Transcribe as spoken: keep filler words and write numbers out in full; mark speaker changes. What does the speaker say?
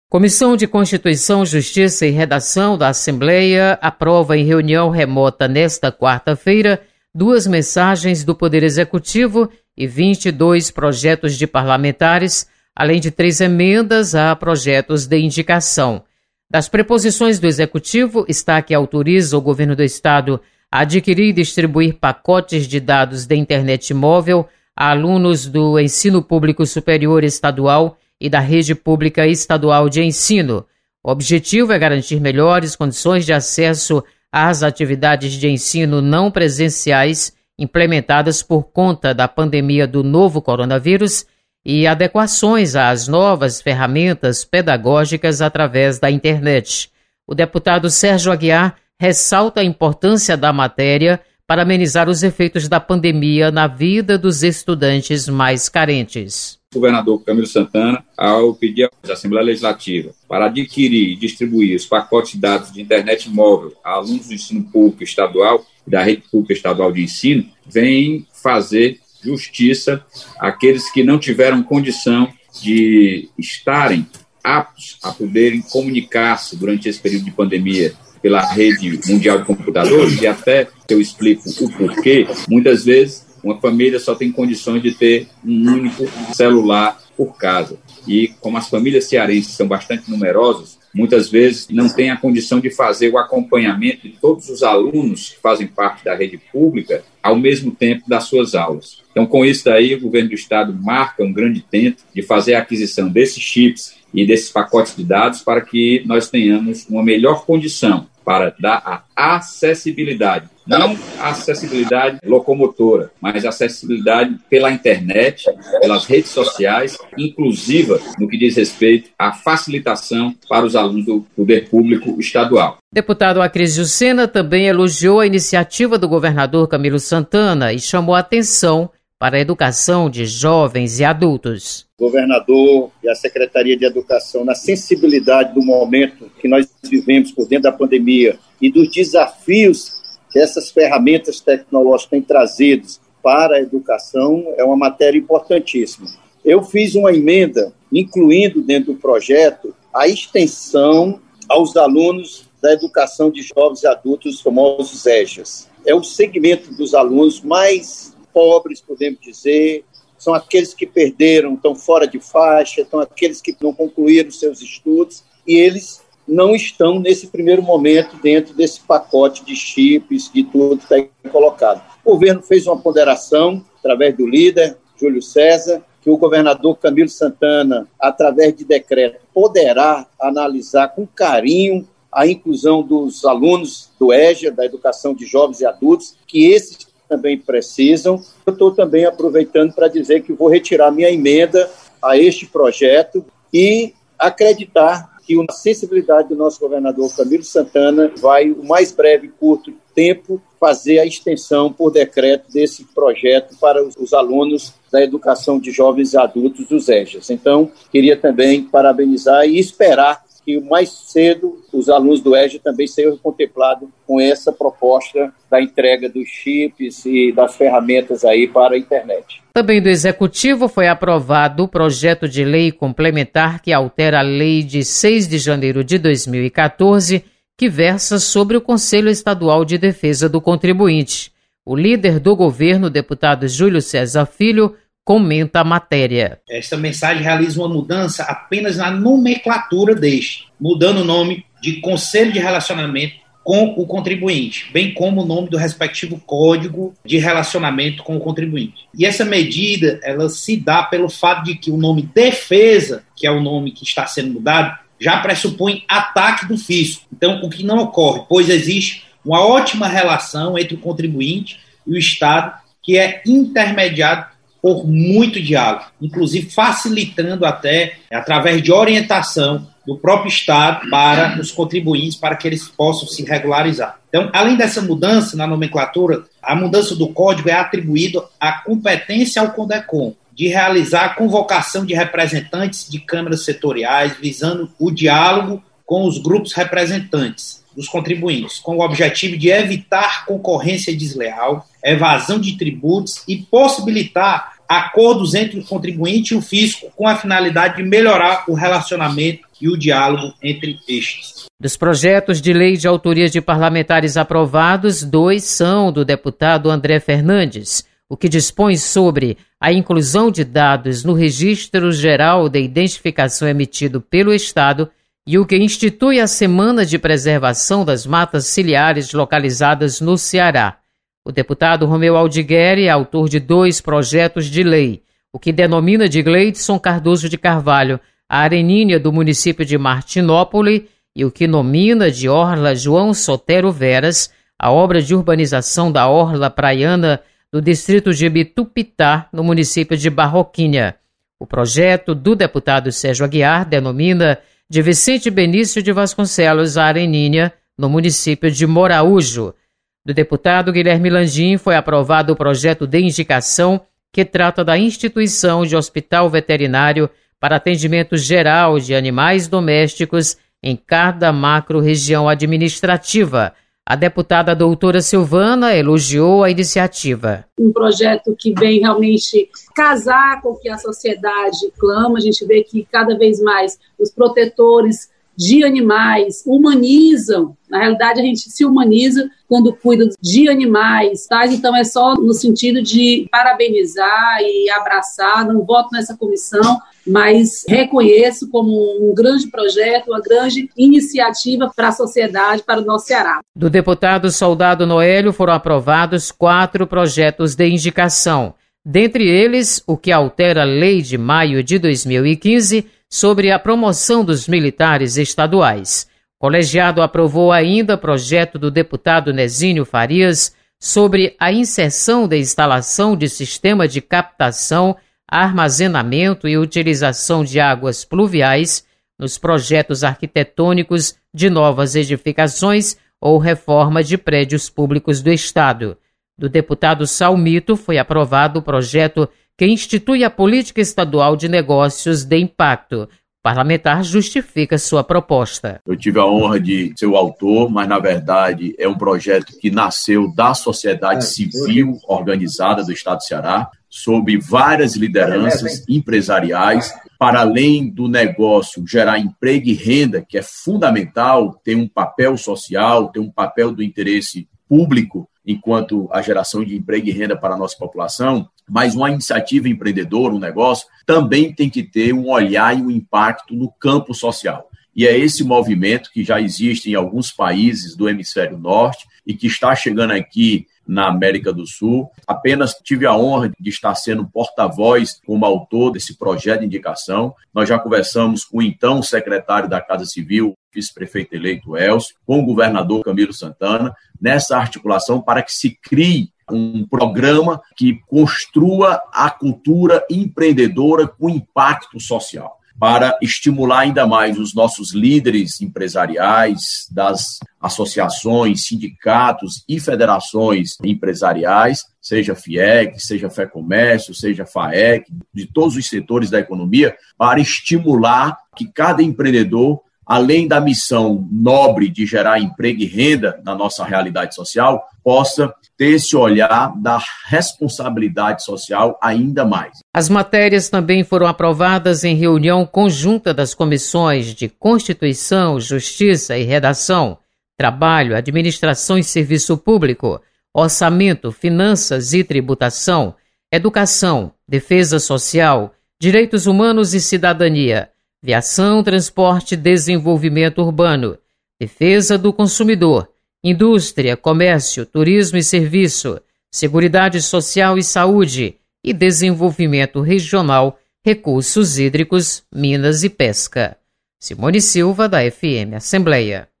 Speaker 1: Comissão de Constituição, Justiça e Redação da Assembleia aprova em reunião remota nesta quarta-feira duas mensagens do Poder Executivo e vinte e dois projetos de parlamentares, além de três emendas a projetos de indicação. Das preposições do Executivo está a que autoriza o Governo do Estado a adquirir e distribuir pacotes de dados de internet móvel a alunos do Ensino Público Superior Estadual e da Rede Pública Estadual de Ensino. O objetivo é garantir melhores condições de acesso às atividades de ensino não presenciais implementadas por conta da pandemia do novo coronavírus e adequações às novas ferramentas pedagógicas através da internet. O deputado Sérgio Aguiar ressalta a importância da matéria para amenizar os efeitos da pandemia na vida dos estudantes mais carentes.
Speaker 2: O governador Camilo Santana, ao pedir à Assembleia Legislativa para adquirir e distribuir os pacotes de dados de internet móvel a alunos do ensino público estadual e da Rede Pública Estadual de Ensino, vem fazer justiça àqueles que não tiveram condição de estarem aptos a poderem comunicar-se durante esse período de pandemia pela rede mundial de computadores, e até eu explico o porquê. Muitas vezes uma família só tem condições de ter um único celular por casa. E como as famílias cearenses são bastante numerosas, muitas vezes não tem a condição de fazer o acompanhamento de todos os alunos que fazem parte da rede pública ao mesmo tempo das suas aulas. Então, com isso daí, o governo do estado marca um grande intento de fazer a aquisição desses chips e desses pacotes de dados para que nós tenhamos uma melhor condição para dar a acessibilidade. Não a acessibilidade locomotora, mas a acessibilidade pela internet, pelas redes sociais, inclusiva no que diz respeito à facilitação para os alunos do poder público estadual.
Speaker 1: Deputado Acrisio Sena também elogiou a iniciativa do governador Camilo Santana e chamou a atenção para a educação de jovens e adultos.
Speaker 3: O governador e a Secretaria de Educação, na sensibilidade do momento que nós vivemos por dentro da pandemia e dos desafios que essas ferramentas tecnológicas têm trazido para a educação, é uma matéria importantíssima. Eu fiz uma emenda, incluindo dentro do projeto a extensão aos alunos da educação de jovens e adultos, os famosos EJAs. É o segmento dos alunos mais pobres, podemos dizer, são aqueles que perderam, estão fora de faixa, são aqueles que não concluíram seus estudos, e eles não estão, nesse primeiro momento, dentro desse pacote de chips, de tudo que está aí colocado. O governo fez uma ponderação, através do líder, Júlio César, que o governador Camilo Santana, através de decreto, poderá analisar com carinho a inclusão dos alunos do EJA, da educação de jovens e adultos, que esses também precisam. Eu estou também aproveitando para dizer que vou retirar minha emenda a este projeto e acreditar que a sensibilidade do nosso governador Camilo Santana vai, o mais breve e curto tempo, fazer a extensão por decreto desse projeto para os, os alunos da educação de jovens e adultos dos EJAs. Então, queria também parabenizar e esperar que o mais cedo os alunos do EJA também sejam contemplados com essa proposta da entrega dos chips e das ferramentas aí para a internet.
Speaker 1: Também do Executivo foi aprovado o projeto de lei complementar que altera a lei de seis de janeiro de dois mil e catorze, que versa sobre o Conselho Estadual de Defesa do Contribuinte. O líder do governo, deputado Júlio César Filho, comenta a matéria.
Speaker 4: Esta mensagem realiza uma mudança apenas na nomenclatura deste, mudando o nome de Conselho de Relacionamento com o Contribuinte, bem como o nome do respectivo Código de Relacionamento com o Contribuinte. E essa medida, ela se dá pelo fato de que o nome Defesa, que é o nome que está sendo mudado, já pressupõe ataque do fisco. Então, o que não ocorre, pois existe uma ótima relação entre o contribuinte e o Estado, que é intermediado por muito diálogo, inclusive facilitando até, através de orientação do próprio Estado para os contribuintes, para que eles possam se regularizar. Então, além dessa mudança na nomenclatura, a mudança do código é atribuída à competência ao CONDECOM de realizar a convocação de representantes de câmaras setoriais, visando o diálogo com os grupos representantes dos contribuintes, com o objetivo de evitar concorrência desleal, evasão de tributos e possibilitar acordos entre o contribuinte e o fisco com a finalidade de melhorar o relacionamento e o diálogo entre estes.
Speaker 1: Dos projetos de lei de autoria de parlamentares aprovados, dois são do deputado André Fernandes, o que dispõe sobre a inclusão de dados no Registro Geral de Identificação emitido pelo Estado e o que institui a Semana de Preservação das Matas Ciliares localizadas no Ceará. O deputado Romeu Aldigueri é autor de dois projetos de lei, o que denomina de Gleidson Cardoso de Carvalho a Areninha do município de Martinópole e o que nomina de Orla João Sotero Veras a obra de urbanização da Orla Praiana do distrito de Bitupitá, no município de Barroquinha. O projeto do deputado Sérgio Aguiar denomina de Vicente Benício de Vasconcelos a Areninha, no município de Moraújo. Do deputado Guilherme Landim foi aprovado o projeto de indicação que trata da instituição de hospital veterinário para atendimento geral de animais domésticos em cada macro-região administrativa. A deputada doutora Silvana elogiou a iniciativa.
Speaker 5: Um projeto que vem realmente casar com o que a sociedade clama. A gente vê que cada vez mais os protetores de animais humanizam. Na realidade, a gente se humaniza quando cuida de animais, tá? Então é só no sentido de parabenizar e abraçar. Não voto nessa comissão, mas reconheço como um grande projeto, uma grande iniciativa para a sociedade, para o nosso Ceará.
Speaker 1: Do deputado Soldado Noélio foram aprovados quatro projetos de indicação. Dentre eles, o que altera a lei de maio de dois mil e quinze sobre a promoção dos militares estaduais. O colegiado aprovou ainda o projeto do deputado Nezinho Farias sobre a inserção da instalação de sistema de captação, armazenamento e utilização de águas pluviais nos projetos arquitetônicos de novas edificações ou reforma de prédios públicos do Estado. Do deputado Salmito foi aprovado o projeto que institui a Política Estadual de Negócios de Impacto. O parlamentar justifica sua proposta.
Speaker 6: Eu tive a honra de ser o autor, mas, na verdade, é um projeto que nasceu da sociedade civil organizada do Estado do Ceará, sob várias lideranças empresariais, para além do negócio gerar emprego e renda, que é fundamental, tem um papel social, tem um papel do interesse público, enquanto a geração de emprego e renda para a nossa população, mas uma iniciativa empreendedora, um negócio, também tem que ter um olhar e um impacto no campo social. E é esse movimento que já existe em alguns países do hemisfério norte e que está chegando aqui na América do Sul. Apenas tive a honra de estar sendo porta-voz como autor desse projeto de indicação. Nós já conversamos com o então secretário da Casa Civil, vice-prefeito eleito Elcio, com o governador Camilo Santana, nessa articulação para que se crie um programa que construa a cultura empreendedora com impacto social, para estimular ainda mais os nossos líderes empresariais das associações, sindicatos e federações empresariais, seja FIEC, seja FEComércio, seja FAEC, de todos os setores da economia, para estimular que cada empreendedor, além da missão nobre de gerar emprego e renda na nossa realidade social, possa ter esse olhar da responsabilidade social ainda mais.
Speaker 1: As matérias também foram aprovadas em reunião conjunta das comissões de Constituição, Justiça e Redação, Trabalho, Administração e Serviço Público, Orçamento, Finanças e Tributação, Educação, Defesa Social, Direitos Humanos e Cidadania, Viação, Transporte e Desenvolvimento Urbano, Defesa do Consumidor, Indústria, Comércio, Turismo e Serviço, Seguridade Social e Saúde e Desenvolvimento Regional, Recursos Hídricos, Minas e Pesca. Simone Silva, da F M Assembleia.